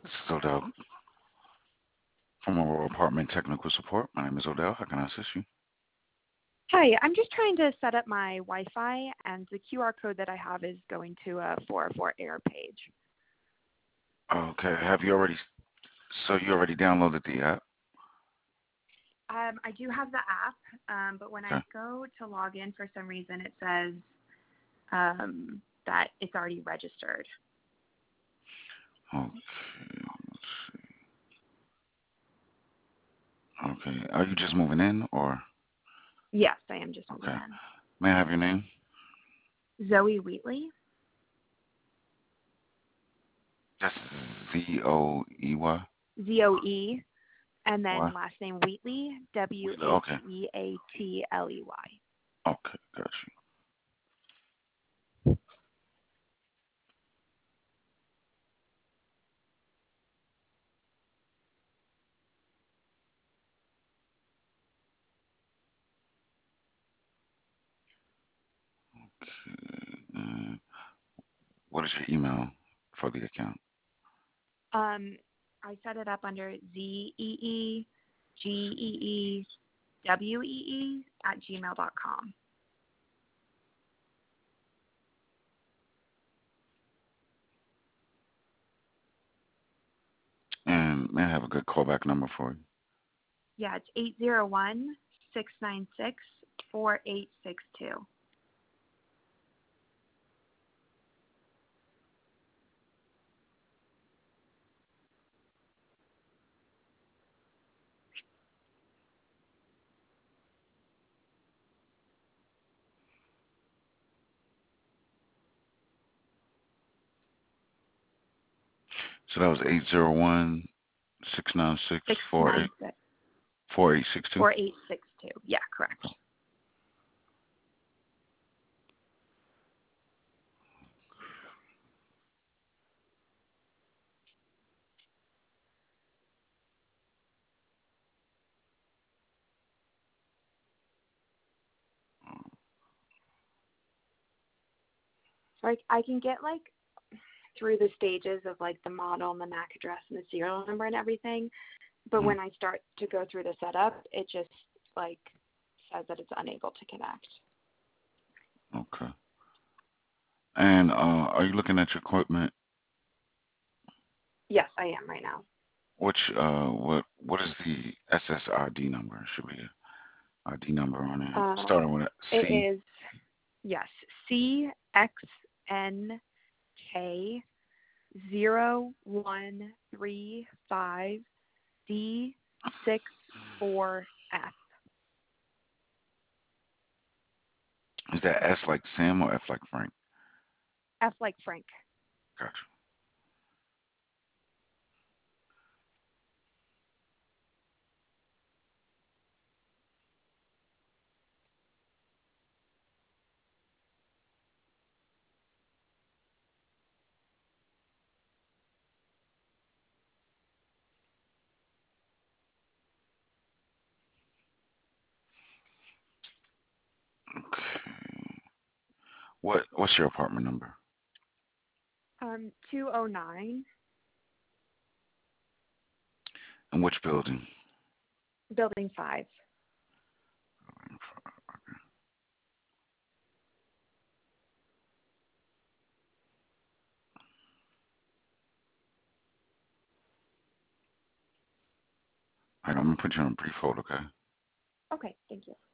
This is Odell from our apartment technical support. My name is Odell. How can I assist you? Hi, I'm just trying to set up my Wi-Fi, and the QR code that I have is going to a 404 error page. Okay. So you already downloaded the app? I do have the app, but when I Okay. go to log in, for some reason it says that it's already registered. Okay. Let's see. Okay. Are you just moving in or? Yes, I am just moving Okay. in. May I have your name? Zoe Wheatley. That's Zoey. Zoe, and Why? then last name Wheatley, Wheeler. Okay. Wheatley. Okay. Got you. What is your email for the account? I set it up under ZEEGEEWEE@gmail.com. And may I have a good callback number for you? Yeah, it's 801-696-4862. So that was 801-696-4862. 696 4862. Yeah, correct. So I can get through the stages of the model and the MAC address and the serial number and everything, but when I start to go through the setup, it just says that it's unable to connect. Okay. And are you looking at your equipment? Yes, I am right now. What is the SSID number? Should be a ID number on it. Starting with a It C. is, yes, CXNK0135D64F. Is that S like Sam or F like Frank? F like Frank. Gotcha. Okay. What's your apartment number? 209, And which building? Building 5. All right, I'm gonna put you on a brief hold, okay? Okay, thank you.